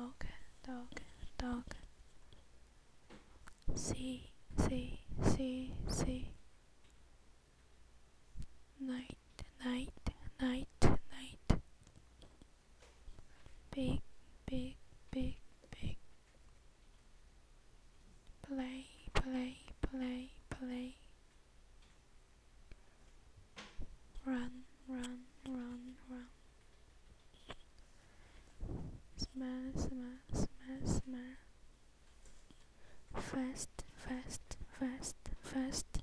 dog, dog, dog. Sea, sea, sea, sea. Night, night, night, night. Big, big, big, big. Play, play, play, play. Run, run, run, run. Smell, smell, smell, smell. Fast, fast, fast, fast.